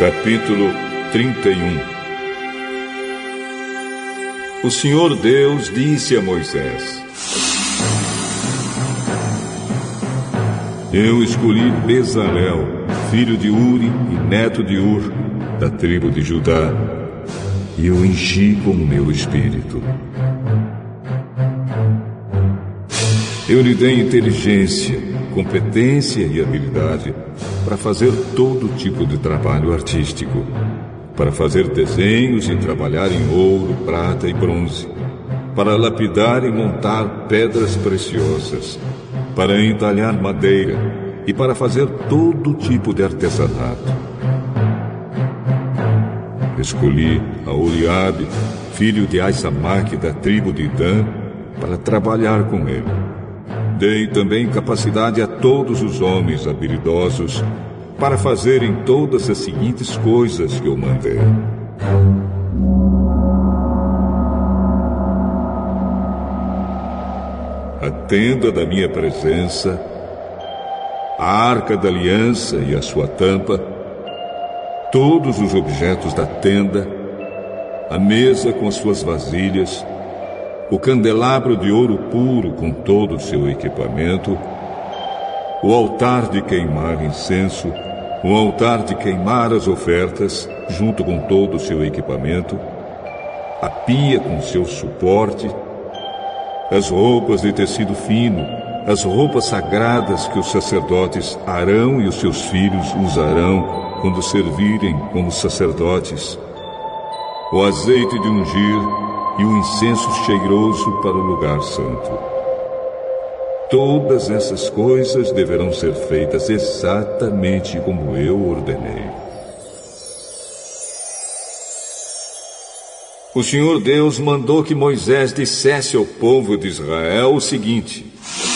Capítulo 31. O Senhor Deus disse a Moisés: Eu escolhi Bezalel, filho de Uri e neto de Ur, da tribo de Judá, e o enchi com o meu espírito. Eu lhe dei inteligência, competência e habilidade para fazer todo tipo de trabalho artístico, para fazer desenhos e trabalhar em ouro, prata e bronze, para lapidar e montar pedras preciosas, para entalhar madeira e para fazer todo tipo de artesanato. Escolhi Aholiabe, filho de Aisamaque, da tribo de Dan, para trabalhar com ele. Dei também capacidade a todos os homens habilidosos para fazerem todas as seguintes coisas que eu mandei. A tenda da minha presença, a arca da aliança e a sua tampa, todos os objetos da tenda, a mesa com as suas vasilhas, o candelabro de ouro puro com todo o seu equipamento, o altar de queimar incenso, o altar de queimar as ofertas, junto com todo o seu equipamento, a pia com seu suporte, as roupas de tecido fino, as roupas sagradas que os sacerdotes Arão e os seus filhos usarão quando servirem como sacerdotes, o azeite de ungir e o incenso cheiroso para o lugar santo. Todas essas coisas deverão ser feitas exatamente como eu ordenei. O Senhor Deus mandou que Moisés dissesse ao povo de Israel o seguinte: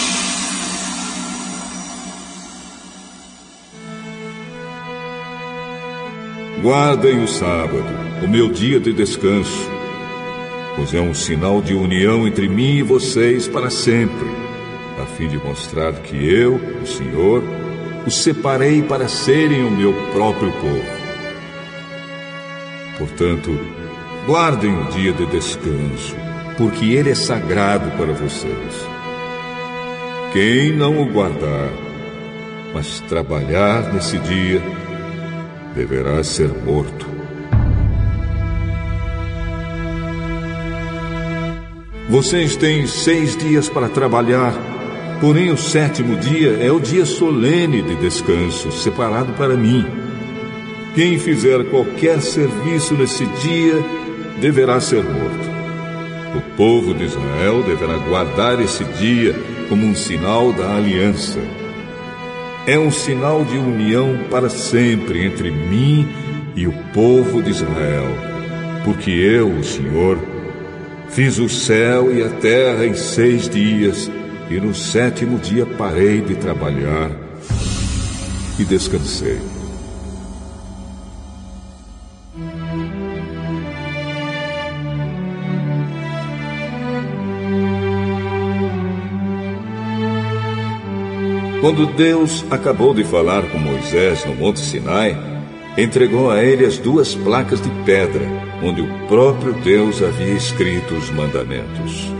Guardem o sábado, o meu dia de descanso, pois é um sinal de união entre mim e vocês para sempre, a fim de mostrar que eu, o Senhor, os separei para serem o meu próprio povo. Portanto, guardem o dia de descanso, porque ele é sagrado para vocês. Quem não o guardar, mas trabalhar nesse dia, deverá ser morto. Vocês têm 6 dias para trabalhar, porém o 7º dia é o dia solene de descanso, separado para mim. Quem fizer qualquer serviço nesse dia deverá ser morto. O povo de Israel deverá guardar esse dia como um sinal da aliança. É um sinal de união para sempre entre mim e o povo de Israel, porque eu, o Senhor, fiz o céu e a terra em 6 dias, e no 7º dia parei de trabalhar e descansei. Quando Deus acabou de falar com Moisés no Monte Sinai, entregou a ele as 2 placas de pedra, onde o próprio Deus havia escrito os mandamentos.